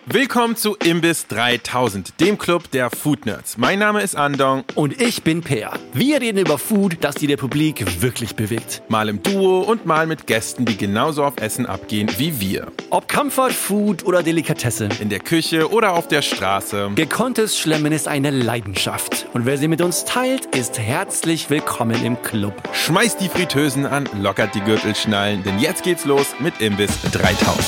Willkommen zu Imbiss 3000, dem Club der Food Nerds. Mein Name ist Andong. Und ich bin Peer. Wir reden über Food, das die Republik wirklich bewegt. Mal im Duo und mal mit Gästen, die genauso auf Essen abgehen wie wir. Ob Comfort Food oder Delikatesse. In der Küche oder auf der Straße. Gekonntes Schlemmen ist eine Leidenschaft. Und wer sie mit uns teilt, ist herzlich willkommen im Club. Schmeißt die Fritteusen an, lockert die Gürtelschnallen, denn jetzt geht's los mit Imbiss 3000.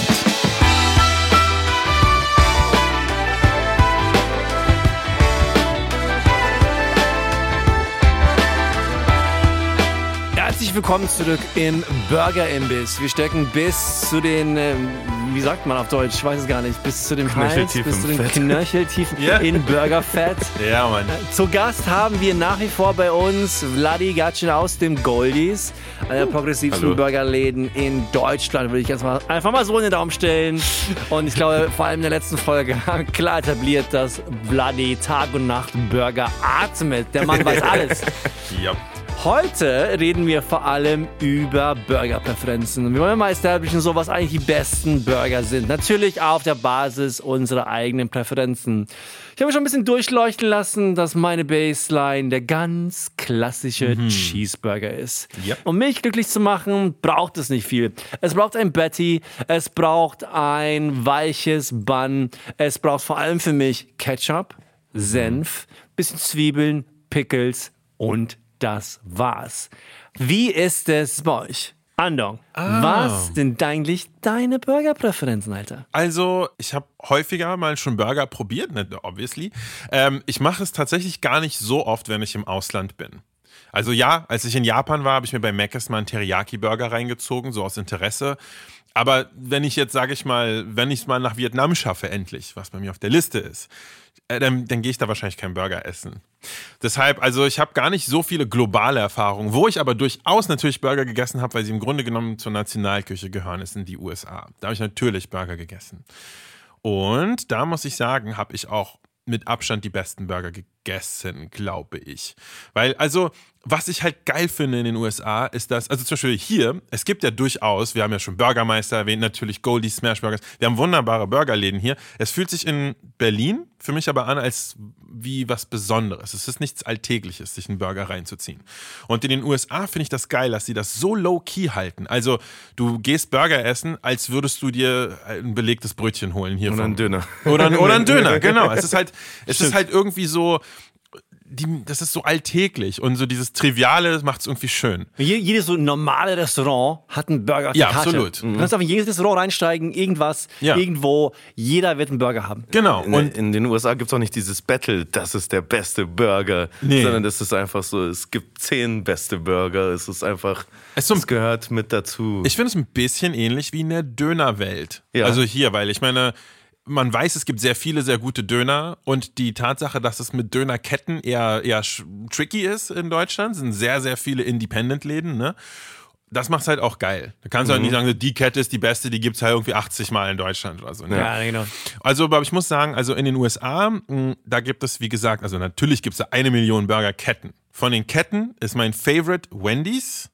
Herzlich willkommen zurück im Burger-Imbiss. Wir stecken bis zu den, wie sagt man auf Deutsch, ich weiß es gar nicht, bis zu dem Hals, bis zu den Knöcheltiefen in Burgerfett. Ja, Mann. Zu Gast haben wir nach wie vor bei uns Vladi Gatschin aus dem Goldies, einer der progressivsten Burgerläden in Deutschland, würde ich jetzt mal einfach mal so in den Raum stellen. Und ich glaube, vor allem in der letzten Folge haben wir klar etabliert, dass Vladi Tag und Nacht Burger atmet. Der Mann weiß alles. Ja. Heute reden wir vor allem über Burgerpräferenzen. Wir wollen mal establishen, so was eigentlich die besten Burger sind. Natürlich auf der Basis unserer eigenen Präferenzen. Ich habe schon ein bisschen durchleuchten lassen, dass meine Baseline der ganz klassische Cheeseburger ist. Yep. Um mich glücklich zu machen, braucht es nicht viel. Es braucht ein Patty, es braucht ein weiches Bun, es braucht vor allem für mich Ketchup, Senf, bisschen Zwiebeln, Pickles und das war's. Wie ist es bei euch? Andong, was sind eigentlich deine Burgerpräferenzen, Alter? Also, ich habe häufiger mal schon Burger probiert, ne, obviously. Ich mache es tatsächlich gar nicht so oft, wenn ich im Ausland bin. Also ja, als ich in Japan war, habe ich mir bei Mc's mal einen Teriyaki-Burger reingezogen, so aus Interesse. Aber wenn ich jetzt, sage ich mal, wenn ich es mal nach Vietnam schaffe, endlich, was bei mir auf der Liste ist, dann gehe ich da wahrscheinlich keinen Burger essen. Deshalb, also ich habe gar nicht so viele globale Erfahrungen. Wo ich aber durchaus natürlich Burger gegessen habe, weil sie im Grunde genommen zur Nationalküche gehören, ist in die USA. Da habe ich natürlich Burger gegessen. Und da muss ich sagen, habe ich auch mit Abstand die besten Burger gegessen, glaube ich. Weil, also, was ich halt geil finde in den USA, ist das, also zum Beispiel hier, es gibt ja durchaus, wir haben ja schon Burgermeister erwähnt, natürlich Goldie Smash Burgers, wir haben wunderbare Burgerläden hier. Es fühlt sich in Berlin für mich aber an, als wie was Besonderes. Es ist nichts Alltägliches, sich einen Burger reinzuziehen. Und in den USA finde ich das geil, dass sie das so low-key halten. Also, du gehst Burger essen, als würdest du dir ein belegtes Brötchen holen hier. Oder einen Döner. Oder einen Döner, genau. Es ist halt irgendwie so, das ist so alltäglich und so dieses Triviale macht es irgendwie schön. Jedes so normale Restaurant hat einen Burger auf der Ja, Karte. absolut. Du kannst auf jedes Restaurant reinsteigen, irgendwas, irgendwo, jeder wird einen Burger haben. Genau. Und in den USA gibt es auch nicht dieses Battle, das ist der beste Burger, sondern das ist einfach so, es gibt 10 beste Burger, es ist einfach, es gehört mit dazu. Ich finde es ein bisschen ähnlich wie in der Dönerwelt. Ja. Also hier, weil ich meine, man weiß, es gibt sehr viele, sehr gute Döner und die Tatsache, dass es mit Dönerketten eher tricky ist in Deutschland, sind sehr, sehr viele Independent-Läden, ne? Das macht's halt auch geil. Da kannst du halt nicht sagen, die Kette ist die beste, die gibt's halt irgendwie 80 Mal in Deutschland oder so. Ne? Ja, genau. Also, aber ich muss sagen, also in den USA, da gibt es, wie gesagt, also natürlich gibt's da 1 Million Burgerketten. Von den Ketten ist mein Favorite Wendy's.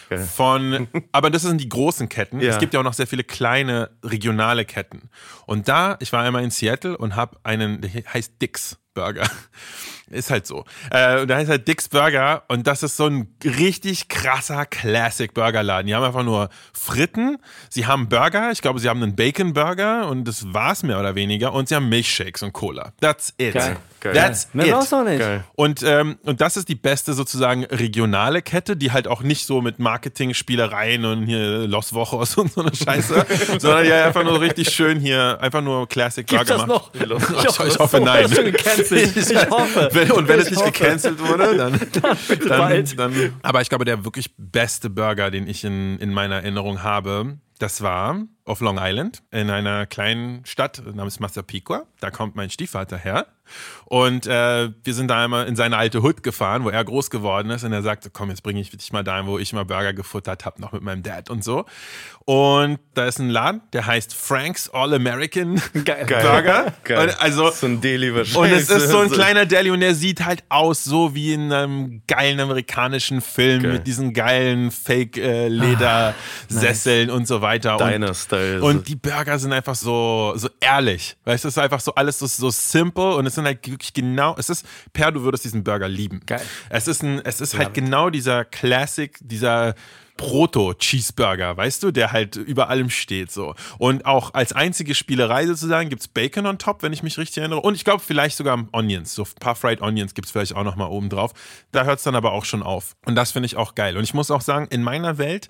Aber das sind die großen Ketten. Ja. Es gibt ja auch noch sehr viele kleine regionale Ketten. Und ich war einmal in Seattle und habe der heißt Dick's Burger. Ist halt so. Da heißt halt Dick's Burger und das ist so ein richtig krasser Classic-Burgerladen. Die haben einfach nur Fritten, sie haben Burger, ich glaube, sie haben einen Bacon-Burger und das war's mehr oder weniger und sie haben Milchshakes und Cola. That's it. Geil. That's Mehr it. brauchst du auch nicht. Geil. Und das ist die beste sozusagen regionale Kette, die halt auch nicht so mit Marketing-Spielereien und hier Los Wochos und so eine Scheiße, sondern die einfach nur richtig schön hier, einfach nur Classic Gibt's Burger das macht. noch? Ich hoffe, nein. Das ist schon gecancelt. Ich hoffe. Und wenn es nicht gecancelt wurde, bald. dann. Aber ich glaube, der wirklich beste Burger, den ich in meiner Erinnerung habe, das war auf Long Island in einer kleinen Stadt namens Massapequa. Da kommt mein Stiefvater her. Und wir sind da einmal in seine alte Hut gefahren, wo er groß geworden ist. Und er sagte, komm, jetzt bringe ich dich mal dahin, wo ich mal Burger gefuttert habe, noch mit meinem Dad und so. Und da ist ein Laden, der heißt Frank's All-American Burger. Geil. Und also, so ein Deli wahrscheinlich. und es ist so ein kleiner Deli und der sieht halt aus so wie in einem geilen amerikanischen Film mit diesen geilen Fake-Ledersesseln und so weiter. Diner-Style. Style. Und die Burger sind einfach so ehrlich. Weißt du, es ist einfach so alles so simple und es sind halt wirklich genau, du würdest diesen Burger lieben. Geil. Es ist halt genau dieser Classic, dieser Proto-Cheeseburger, weißt du, der halt über allem steht so. Und auch als einzige Spielerei sozusagen gibt es Bacon on top, wenn ich mich richtig erinnere. Und ich glaube vielleicht sogar Onions, so ein paar Fried Onions gibt es vielleicht auch nochmal oben drauf. Da hört es dann aber auch schon auf. Und das finde ich auch geil. Und ich muss auch sagen, in meiner Welt,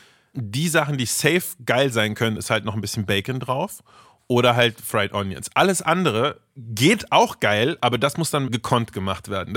die Sachen, die safe geil sein können, ist halt noch ein bisschen Bacon drauf. Oder halt Fried Onions. Alles andere geht auch geil, aber das muss dann gekonnt gemacht werden.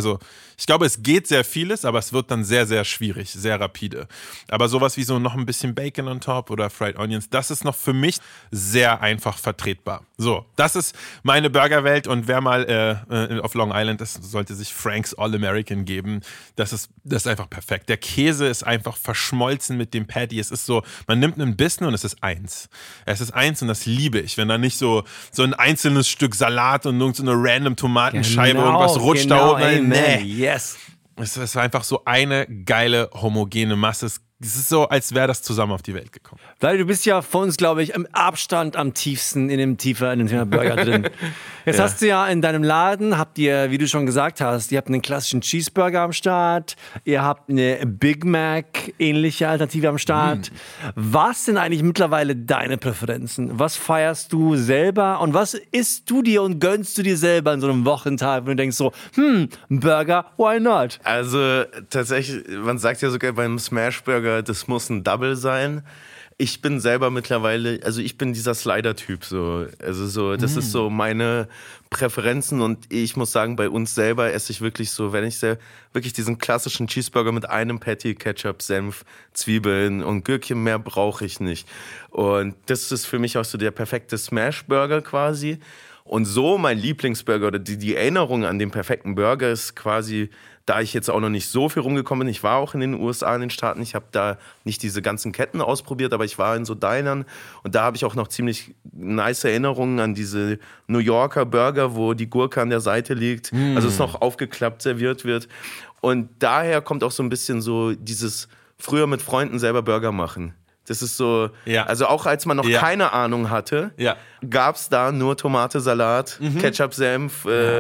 Ich glaube, es geht sehr vieles, aber es wird dann sehr, sehr schwierig, sehr rapide. Aber sowas wie so noch ein bisschen Bacon on top oder Fried Onions, das ist noch für mich sehr einfach vertretbar. So, das ist meine Burgerwelt und wer mal auf Long Island ist, sollte sich Frank's All-American geben. Das ist einfach perfekt. Der Käse ist einfach verschmolzen mit dem Patty. Es ist so, man nimmt einen Bissen und es ist eins. Es ist eins und das liebe ich, wenn da nicht so ein einzelnes Stück Salat und irgendeine random Tomatenscheibe irgendwas rutscht da oben. Nee. Yes. Es ist einfach so eine geile, homogene Masse. Es ist so, als wäre das zusammen auf die Welt gekommen. Weil du bist ja von uns, glaube ich, im Abstand am tiefsten in dem Thema Burger drin. Jetzt hast du ja in deinem Laden, habt ihr, wie du schon gesagt hast, ihr habt einen klassischen Cheeseburger am Start, ihr habt eine Big Mac ähnliche Alternative am Start. Was sind eigentlich mittlerweile deine Präferenzen? Was feierst du selber und was isst du dir und gönnst du dir selber in so einem Wochentag, wenn du denkst so, ein Burger, why not? Also tatsächlich, man sagt ja sogar beim Smashburger, das muss ein Double sein. Ich bin selber mittlerweile, also ich bin dieser Slider-Typ so. Also so, das ist so meine Präferenzen und ich muss sagen, bei uns selber esse ich wirklich so, wenn ich wirklich diesen klassischen Cheeseburger mit einem Patty, Ketchup, Senf, Zwiebeln und Gürkchen, mehr brauche ich nicht. Und das ist für mich auch so der perfekte Smash-Burger quasi. Und so mein Lieblingsburger oder die Erinnerung an den perfekten Burger ist quasi, da ich jetzt auch noch nicht so viel rumgekommen bin, ich war auch in den USA, in den Staaten, ich habe da nicht diese ganzen Ketten ausprobiert, aber ich war in so Dinern und da habe ich auch noch ziemlich nice Erinnerungen an diese New Yorker Burger, wo die Gurke an der Seite liegt, also es noch aufgeklappt serviert wird. Und daher kommt auch so ein bisschen so dieses früher mit Freunden selber Burger machen. Das ist so, also auch als man noch keine Ahnung hatte, gab es da nur Tomate, Salat, Ketchup, Senf,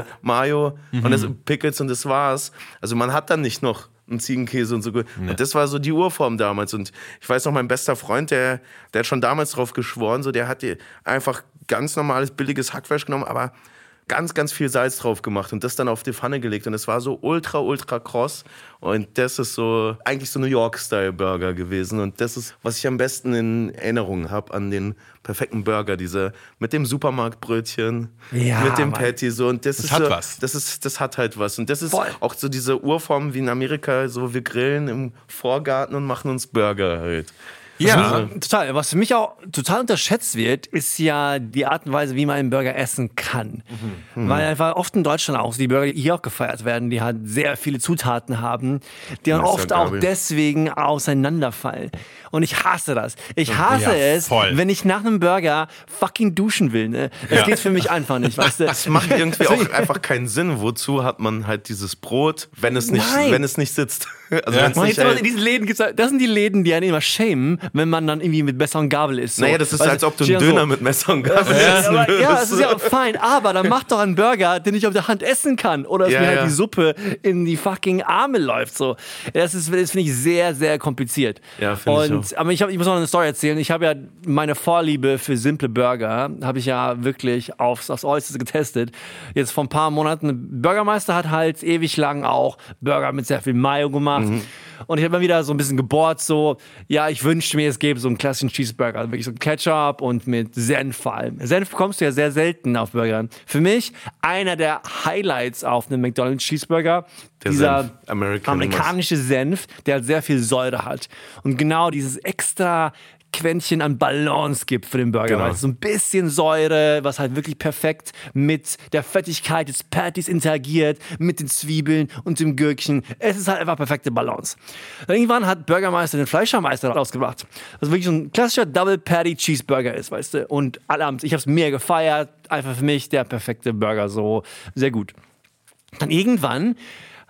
Mayo und Pickles und das war's. Also man hat dann nicht noch einen Ziegenkäse und so. Und das war so die Urform damals. Und ich weiß noch, mein bester Freund, der hat schon damals drauf geschworen, so, der hat einfach ganz normales, billiges Hackfleisch genommen, aber ganz, ganz viel Salz drauf gemacht und das dann auf die Pfanne gelegt. Und es war so ultra, ultra kross. Und das ist so eigentlich so New York-Style-Burger gewesen. Und das ist, was ich am besten in Erinnerung habe an den perfekten Burger. Diese mit dem Supermarktbrötchen, mit dem Patty. So. Und das hat so, was. Das hat halt was. Und das ist auch so diese Urform wie in Amerika. So, wir grillen im Vorgarten und machen uns Burger halt. Ja, total. Was für mich auch total unterschätzt wird, ist ja die Art und Weise, wie man einen Burger essen kann. Weil einfach oft in Deutschland auch die Burger, die hier auch gefeiert werden, die halt sehr viele Zutaten haben, die dann oft auch deswegen auseinanderfallen. Und ich hasse das. Ich hasse es, wenn ich nach einem Burger fucking duschen will. Ne? Das geht für mich einfach nicht, weißt du? Das macht irgendwie auch einfach keinen Sinn. Wozu hat man halt dieses Brot, wenn es nicht sitzt? Also in diesen Läden gibt's, das sind die Läden, die einen immer schämen, wenn man dann irgendwie mit Messer und Gabel isst. So. Naja, das ist, als ob du einen Döner mit Messer und Gabel essen würdest. Ja, das ist ja fein, aber dann mach doch einen Burger, den ich auf der Hand essen kann. Oder dass mir halt die Suppe in die fucking Arme läuft. So. Das finde ich sehr, sehr kompliziert. Ja, finde ich auch. Aber ich muss noch eine Story erzählen. Ich habe ja meine Vorliebe für simple Burger, habe ich ja wirklich aufs Äußerste getestet. Jetzt vor ein paar Monaten. Burgermeister hat halt ewig lang auch Burger mit sehr viel Mayo gemacht. Und ich habe mal wieder so ein bisschen gebohrt, so, ja, ich wünschte mir, es gäbe so einen klassischen Cheeseburger, also wirklich so Ketchup und mit Senf vor allem. Senf bekommst du ja sehr selten auf Burgern. Für mich einer der Highlights auf einem McDonald's Cheeseburger, dieser amerikanische Senf, der halt sehr viel Säure hat. Und genau dieses extra Quäntchen an Balance gibt für den Burger. Genau. Also so ein bisschen Säure, was halt wirklich perfekt mit der Fettigkeit des Patties interagiert, mit den Zwiebeln und dem Gürkchen. Es ist halt einfach perfekte Balance. Dann irgendwann hat Burgermeister den Fleischermeister rausgebracht. Was wirklich so ein klassischer Double Patty Cheeseburger ist, weißt du. Und allerabends, ich habe es mega gefeiert. Einfach für mich der perfekte Burger, so sehr gut. Dann irgendwann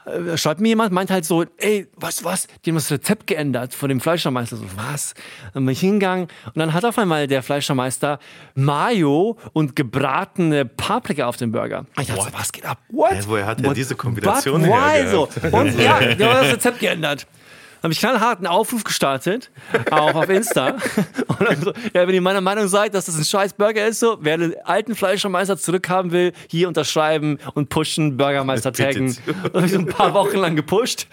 schreibt mir jemand, meint halt so, ey, was, die haben das Rezept geändert von dem Fleischermeister. So, was? Dann bin ich hingegangen und dann hat auf einmal der Fleischermeister Mayo und gebratene Paprika auf dem Burger. Ich dachte so, was geht ab? What? Woher hat er diese Kombination But why so? hergehabt? Und ja, die haben das Rezept geändert. Habe ich knallhart einen Aufruf gestartet, auch auf Insta. Und dann so, ja, wenn ihr meiner Meinung seid, dass das ein scheiß Burger ist, so, wer den alten Fleischermeister zurückhaben will, hier unterschreiben und pushen, Burgermeister taggen. Das habe ich so ein paar Wochen lang gepusht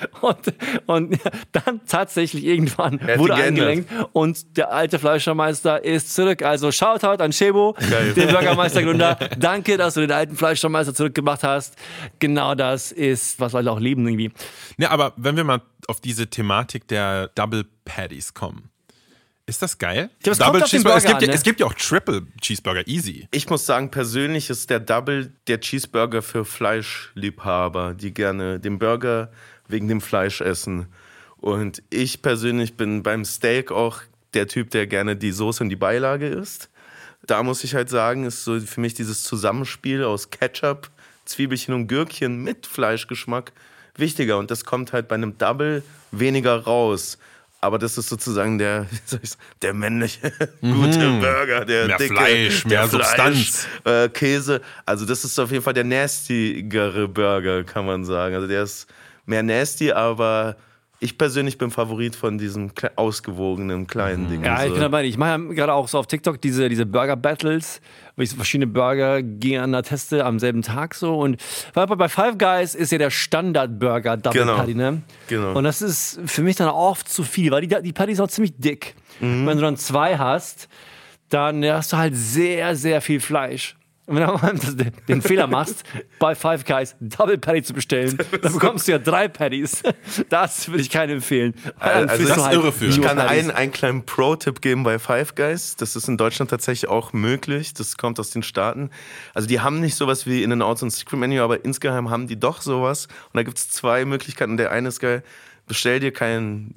und ja, dann tatsächlich irgendwann wurde eingelenkt und der alte Fleischermeister ist zurück. Also Shoutout an Shebo, den Bürgermeistergründer. Danke, dass du den alten Fleischermeister zurückgebracht hast. Genau das ist, was wir auch lieben irgendwie. Ja, aber wenn wir mal auf diese Thematik der Double Patties kommen. Ist das geil? Ja, es kommt auf den Burger an, ne? Es gibt ja auch Triple Cheeseburger, easy. Ich muss sagen, persönlich ist der Double der Cheeseburger für Fleischliebhaber, die gerne den Burger wegen dem Fleisch essen. Und ich persönlich bin beim Steak auch der Typ, der gerne die Soße und die Beilage isst. Da muss ich halt sagen, ist so für mich dieses Zusammenspiel aus Ketchup, Zwiebelchen und Gürkchen mit Fleischgeschmack wichtiger. Und das kommt halt bei einem Double weniger raus. Aber das ist sozusagen der männliche gute Burger, der mehr dicke, Fleisch, mehr Substanz. Käse. Also das ist auf jeden Fall der nastigere Burger, kann man sagen. Also der ist mehr nasty, aber ich persönlich bin Favorit von diesem ausgewogenen kleinen Ding. Ja, ich bin dabei. Ich mache ja gerade auch so auf TikTok diese Burger-Battles, wo ich so verschiedene Burger gegeneinander teste am selben Tag so. Und bei Five Guys ist ja der Standard-Burger Double Patty, ne? Genau. Und das ist für mich dann oft zu viel, weil die Patty ist auch ziemlich dick. Und wenn du dann 2 hast, dann hast du halt sehr, sehr viel Fleisch. Und wenn du mal den Fehler machst, bei Five Guys Double Patty zu bestellen, dann bekommst du ja 3 Patties. Das würde ich keinem empfehlen. Also das ist irreführend. Ich kann einen kleinen Pro-Tipp geben bei Five Guys. Das ist in Deutschland tatsächlich auch möglich. Das kommt aus den Staaten. Also die haben nicht sowas wie In-N-Out und Secret Menu, aber insgeheim haben die doch sowas. Und da gibt es 2 Möglichkeiten. Der eine ist geil. Bestell dir kein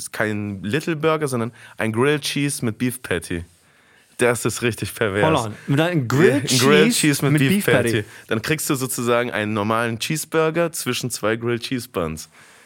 Little Burger, sondern ein Grilled Cheese mit Beef Patty. Das ist richtig pervers. Hold on. Mit einem Grilled Cheese mit Beef Patty. Dann kriegst du sozusagen einen normalen Cheeseburger zwischen 2 Grilled Cheese Buns.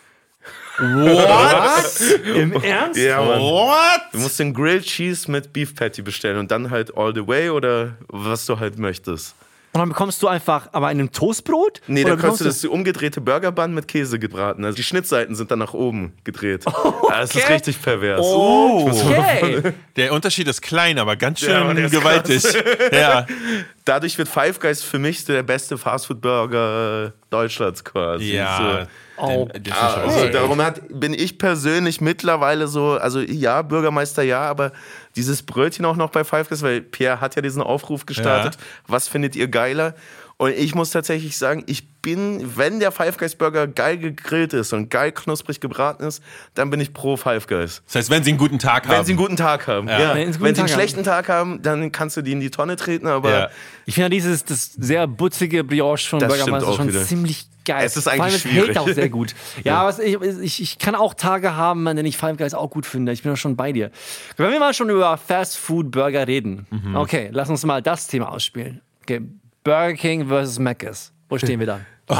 What? Im Ernst? Ja, Mann. What? Du musst den Grilled Cheese mit Beef Patty bestellen und dann halt all the way oder was du halt möchtest. Und dann bekommst du einfach aber in einem Toastbrot? Nee, Oder dann kannst du das umgedrehte Burgerbun mit Käse gebraten. Also die Schnittseiten sind dann nach oben gedreht. Okay. Das ist richtig pervers. Oh. Okay. Der Unterschied ist klein, aber ganz schön Ja, der ist gewaltig. Ja. Dadurch wird Five Guys für mich der beste Fastfood-Burger Deutschlands quasi. Ja. Oh. Also darum bin ich persönlich mittlerweile so, also ja, Bürgermeister ja, aber dieses Brötchen auch noch bei Five Guys, weil Pierre hat ja diesen Aufruf gestartet, was findet ihr geiler? Und ich muss tatsächlich sagen, wenn der Five Guys Burger geil gegrillt ist und geil knusprig gebraten ist, dann bin ich pro Five Guys. Das heißt, wenn sie einen guten Tag haben. Wenn sie einen guten Tag haben. Ja. Wenn sie Wenn sie einen schlechten Tag haben, dann kannst du die in die Tonne treten, aber Ich finde ja das sehr butzige Brioche von Das Burgermeister stimmt auch schon wieder. ziemlich geil. Es ist eigentlich Vor allem, schwierig. hält auch sehr gut. Ja, aber ich kann auch Tage haben, an denen ich Five Guys auch gut finde. Ich bin da schon bei dir. Wenn wir mal schon über Fast Food Burger reden, okay, lass uns mal das Thema ausspielen. Okay, Burger King versus Mc's. Wo stehen wir da?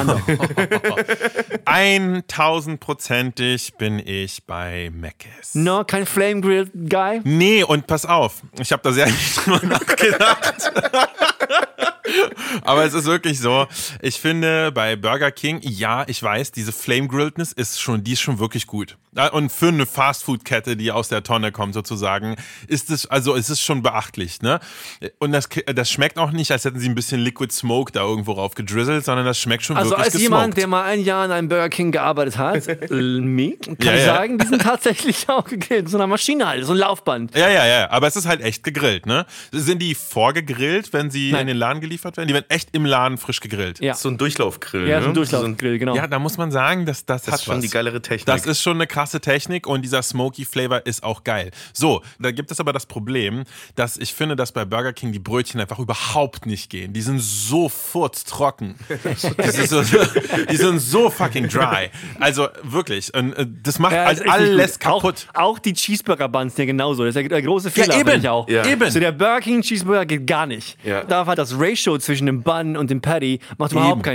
1000%ig bin ich bei Mc's. No, kein Flame Grill Guy? Nee, und pass auf, ich habe da sehr nicht drüber nachgedacht. Aber es ist wirklich so, ich finde bei Burger King, ja, ich weiß, diese Flame Grilledness die ist schon wirklich gut. Und für eine Fastfood-Kette, die aus der Tonne kommt sozusagen, ist es schon beachtlich, ne? Und das schmeckt auch nicht, als hätten sie ein bisschen Liquid Smoke da irgendwo rauf gedrizzelt, sondern das schmeckt schon Also wirklich als gesmoked. jemand, der mal ein Jahr in einem Burger King gearbeitet hat, kann ich sagen, die sind tatsächlich auch gegrillt. So eine Maschine halt, so ein Laufband. Ja, aber es ist halt echt gegrillt, ne? Sind die vorgegrillt, wenn sie in den Laden geliefert werden? Die werden echt im Laden frisch gegrillt. Ja. so ein Durchlaufgrill. Ja, ne? so ein Durchlaufgrill, genau. Ja, da muss man sagen, das Das hat ist schon was. die geilere Technik. Das ist schon eine krasse Technik und dieser Smoky Flavor ist auch geil. So, da gibt es aber das Problem, dass ich finde, dass bei Burger King die Brötchen einfach überhaupt nicht gehen. Die sind so furztrocken. Die sind so fucking dry. Also wirklich, und das macht Ja, halt ist echt nicht alles gut. kaputt. Auch die Cheeseburger-Buns ja genauso. Das ist der große Fehler, finde ich auch. Ja. Eben. So der Burger King Cheeseburger geht gar nicht. Ja. Da hat das Ratio zwischen dem Bun und dem Patty macht überhaupt keinen Sinn.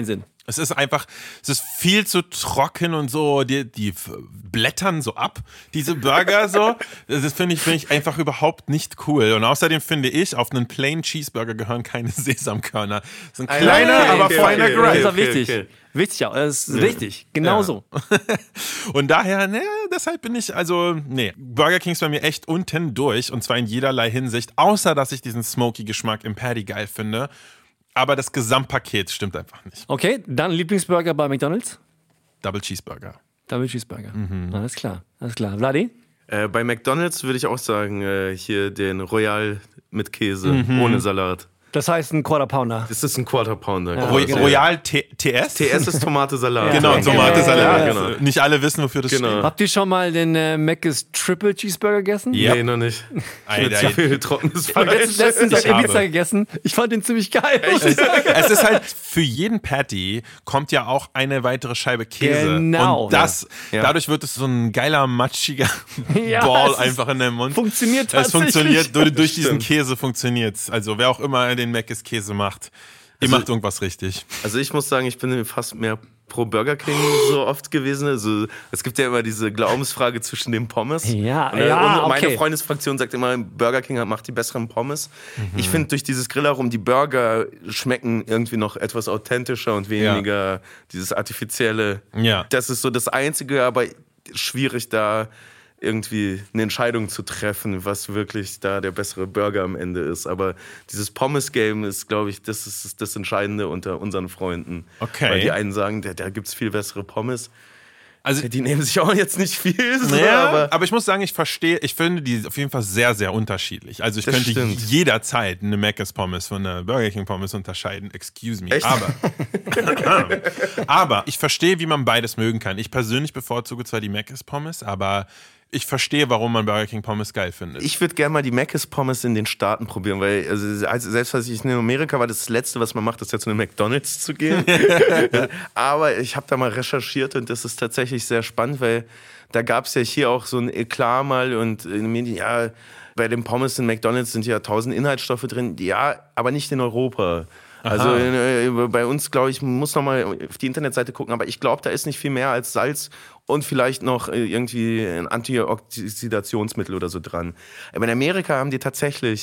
Es ist viel zu trocken und so, die blättern so ab, diese Burger so. Das finde ich einfach überhaupt nicht cool. Und außerdem finde ich, auf einen Plain Cheeseburger gehören keine Sesamkörner. Das ist ein kleiner, aber feiner Grind. Das ist auch wichtig. Wichtig auch, das ist richtig, genau so. Und daher, deshalb bin ich, Burger King ist bei mir echt unten durch und zwar in jederlei Hinsicht, außer dass ich diesen smoky Geschmack im Patty geil finde. Aber das Gesamtpaket stimmt einfach nicht. Okay, dann Lieblingsburger bei McDonald's? Double Cheeseburger. Double Cheeseburger. Alles klar. Vladi? Bei McDonald's würde ich auch sagen, hier den Royal mit Käse, ohne Salat. Das heißt ein Quarter Pounder. Das ist ein Quarter Pounder. Ja, Royal TS? TS ist Tomate-Salat. Genau, Tomate-Salat. Ja, genau. Nicht alle wissen, wofür das steht. Habt ihr schon mal den Mc's Triple Cheeseburger gegessen? Ja. Nee, noch nicht. Alter, Zu viel trockenes Ich habe Fleisch. letztens auf Ich habe. Ibiza gegessen. Ich fand den ziemlich geil. Es ist halt, für jeden Patty kommt ja auch eine weitere Scheibe Käse. Genau. Und dadurch wird es so ein geiler, matschiger Ja, Ball es einfach in den Mund. funktioniert Es tatsächlich. funktioniert, durch diesen Käse funktioniert es. Also wer auch immer den Mc's Käse macht, ihr macht irgendwas richtig. Also ich muss sagen, ich bin fast mehr pro Burger King so oft gewesen. Also es gibt ja immer diese Glaubensfrage zwischen den Pommes. Ja, und ja, meine okay. Freundesfraktion sagt immer, Burger King macht die besseren Pommes. Ich finde, durch dieses Grillarum, die Burger schmecken irgendwie noch etwas authentischer und weniger dieses Artifizielle. Ja. Das ist so das Einzige, aber schwierig da irgendwie eine Entscheidung zu treffen, was wirklich da der bessere Burger am Ende ist. Aber dieses Pommes-Game ist, glaube ich, das ist das Entscheidende unter unseren Freunden. Okay. Weil die einen sagen, da gibt es viel bessere Pommes. Also, Die nehmen sich auch jetzt nicht viel. So, ja, aber ich muss sagen, ich finde die auf jeden Fall sehr, sehr unterschiedlich. Also ich Das könnte stimmt. jederzeit eine Mc's Pommes von einer Burger King Pommes unterscheiden. Excuse me. Echt? Aber ich verstehe, wie man beides mögen kann. Ich persönlich bevorzuge zwar die Mc's Pommes, aber ich verstehe, warum man Burger King Pommes geil findet. Ich würde gerne mal die Mc's Pommes in den Staaten probieren, weil selbst als ich in Amerika war, das Letzte, was man macht, ist ja zu einem McDonald's zu gehen. Aber ich habe da mal recherchiert und das ist tatsächlich sehr spannend, weil da gab es ja hier auch so ein Eklat mal und in den Medien, ja, bei den Pommes in McDonald's sind ja 1000 Inhaltsstoffe drin, ja, aber nicht in Europa. Also bei uns, glaube ich, muss noch mal auf die Internetseite gucken, aber ich glaube, da ist nicht viel mehr als Salz und vielleicht noch irgendwie ein Antioxidationsmittel oder so dran. Aber in Amerika haben die tatsächlich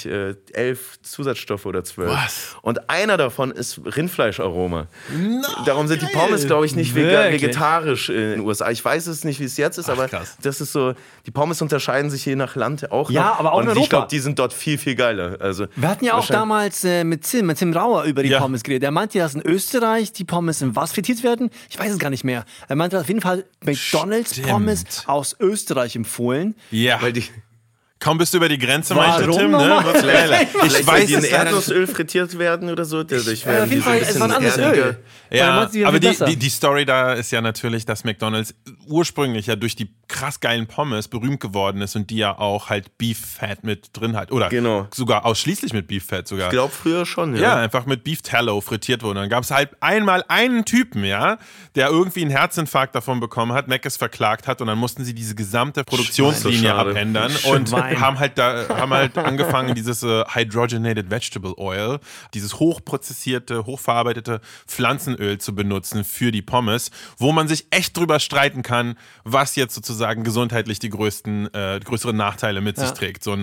11 Zusatzstoffe oder 12. Was? Und einer davon ist Rindfleischaroma. Nein, Darum sind die Pommes, glaube ich, nicht Wirklich? vegetarisch in den USA. Ich weiß es nicht, wie es jetzt ist, aber krass. das ist so, die Pommes unterscheiden sich je nach Land auch Ja, noch. aber auch in und Europa. ich glaube, die sind dort viel, viel geiler. Also, Wir hatten ja auch damals mit Tim Rauer über die Ja. Pommes geredet. Er meinte, dass in Österreich die Pommes in was frittiert werden? Ich weiß es gar nicht mehr. Er meinte auf jeden Fall McDonald's Stimmt. Pommes aus Österreich empfohlen. Ja. weil die Kaum bist du über die Grenze, Warum meinte Tim, nochmal? ne? Wird's geiler. vielleicht, Ich weil weiß die in es leider nicht. Erdnussöl frittiert werden oder so. Dadurch Auf werden die jeden so ein Fall, es bisschen war ein anderes erdiger. Öl. Weil Ja, meinte, aber viel besser. die Story da ist ja natürlich, dass McDonald's ursprünglich ja durch die krass geilen Pommes berühmt geworden ist und die ja auch halt Beef Fat mit drin hat. Oder Genau. sogar ausschließlich mit Beef Fat sogar. Ich glaube früher schon, Ja, einfach mit Beef Tallow frittiert wurde. Dann gab es halt einmal einen Typen, ja, der irgendwie einen Herzinfarkt davon bekommen hat, Mc's verklagt hat und dann mussten sie diese gesamte Produktionslinie Schwein, so schade. abändern und Schwein. haben halt angefangen, dieses Hydrogenated Vegetable Oil, dieses hochprozessierte, hochverarbeitete Pflanzenöl zu benutzen für die Pommes, wo man sich echt drüber streiten kann, was jetzt sozusagen gesundheitlich die größeren Nachteile mit sich trägt. So ein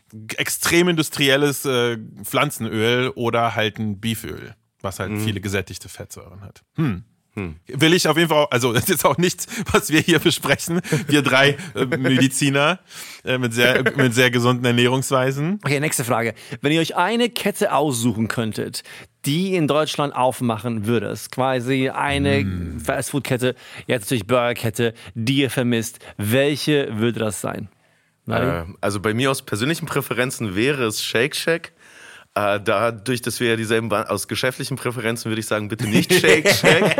extrem industrielles Pflanzenöl oder halt ein Beeföl, was halt viele gesättigte Fettsäuren hat. Will ich auf jeden Fall, also das ist jetzt auch nichts, was wir hier besprechen, wir drei Mediziner mit sehr gesunden Ernährungsweisen. Okay, nächste Frage. Wenn ihr euch eine Kette aussuchen könntet, die in Deutschland aufmachen würde, ist quasi eine Fastfood-Kette, jetzt natürlich Burger-Kette, die ihr vermisst, welche würde das sein? Also bei mir aus persönlichen Präferenzen wäre es Shake Shack. Dadurch, dass wir ja dieselben aus geschäftlichen Präferenzen würde ich sagen, bitte nicht Shake Shack.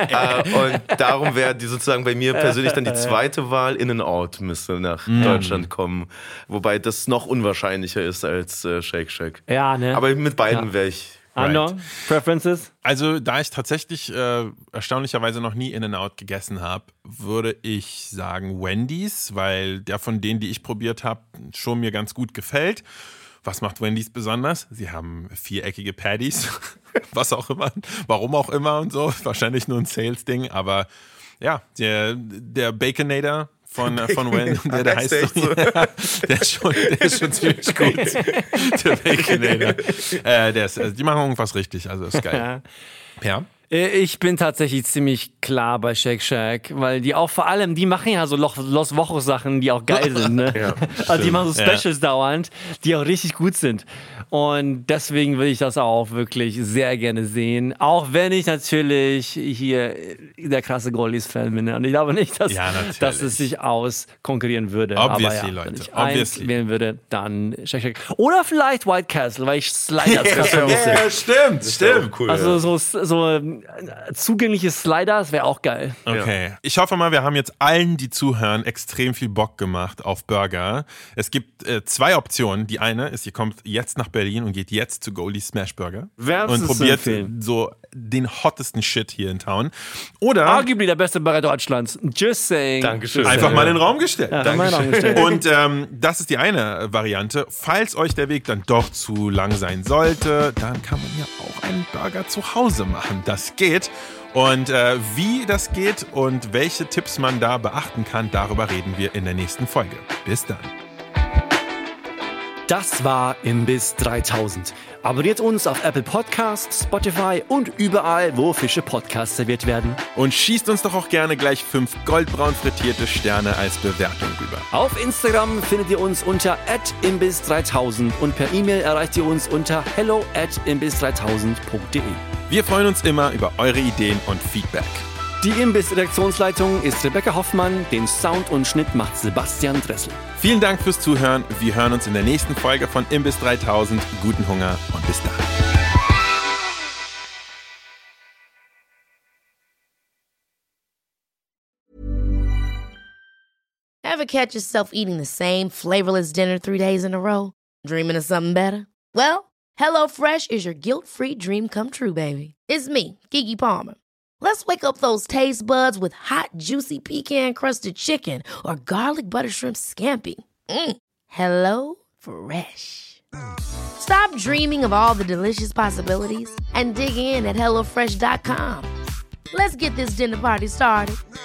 Und darum wäre die sozusagen bei mir persönlich dann die zweite Wahl. In-N-Out müsste nach Deutschland kommen. Wobei das noch unwahrscheinlicher ist als Shake Shack. Ja, ne? Aber mit beiden wäre ich. Andor, Preferences? Also, da ich tatsächlich erstaunlicherweise noch nie In-N-Out gegessen habe, würde ich sagen Wendy's, weil der von denen, die ich probiert habe, schon mir ganz gut gefällt. Was macht Wendy's besonders? Sie haben viereckige Patties was auch immer, warum auch immer und so. Wahrscheinlich nur ein Sales-Ding, aber ja, der Baconator von Wayne, der heißt so. Ja, der ist schon ziemlich gut. Der Baconator. Die machen irgendwas richtig, also ist geil. Ja. Ich bin tatsächlich ziemlich klar bei Shake Shack, weil die auch vor allem, die machen ja so Los Wochos Sachen, die auch geil sind, ne? Ja, also die machen so Specials dauernd, die auch richtig gut sind. Und deswegen will ich das auch wirklich sehr gerne sehen. Auch wenn ich natürlich hier der krasse Goldies-Fan bin. Und ich glaube nicht, dass es sich auskonkurrieren würde. Obviously, aber Leute. Wenn ich eins wählen würde, dann Shake Shack. Oder vielleicht White Castle, weil ich Sliders krass vermisse. Ja, stimmt. Cool, also so zugängliche Sliders wäre auch geil. Okay. Ja. Ich hoffe mal, wir haben jetzt allen, die zuhören, extrem viel Bock gemacht auf Burger. Es gibt 2 Optionen. Die eine ist, ihr kommt jetzt nach Berlin und geht jetzt zu Goldies Smash Burger und probiert so den hottesten Shit hier in Town. Oder arguably der beste Burger Deutschlands. Just saying. Dankeschön. Einfach mal in den Raum gestellt. Ja, Dankeschön. Und das ist die eine Variante. Falls euch der Weg dann doch zu lang sein sollte, dann kann man ja auch einen Burger zu Hause machen. Das geht. Und wie das geht und welche Tipps man da beachten kann, darüber reden wir in der nächsten Folge. Bis dann. Das war Imbiss 3000. Abonniert uns auf Apple Podcasts, Spotify und überall, wo Fische Podcasts serviert werden. Und schießt uns doch auch gerne gleich 5 goldbraun frittierte Sterne als Bewertung rüber. Auf Instagram findet ihr uns unter @imbiss3000 und per E-Mail erreicht ihr uns unter hello@imbiss3000.de. Wir freuen uns immer über eure Ideen und Feedback. Die Imbiss-Redaktionsleitung ist Rebecca Hoffmann, den Sound und Schnitt macht Sebastian Dressel. Vielen Dank fürs Zuhören. Wir hören uns in der nächsten Folge von Imbiss 3000. Guten Hunger und bis dann. Ever catch yourself eating the same flavorless dinner 3 days in a row? Dreaming of something better? Well, HelloFresh is your guilt-free dream come true, baby. It's me, Keke Palmer. Let's wake up those taste buds with hot, juicy pecan-crusted chicken or garlic butter shrimp scampi. Hello Fresh. Stop dreaming of all the delicious possibilities and dig in at HelloFresh.com. Let's get this dinner party started.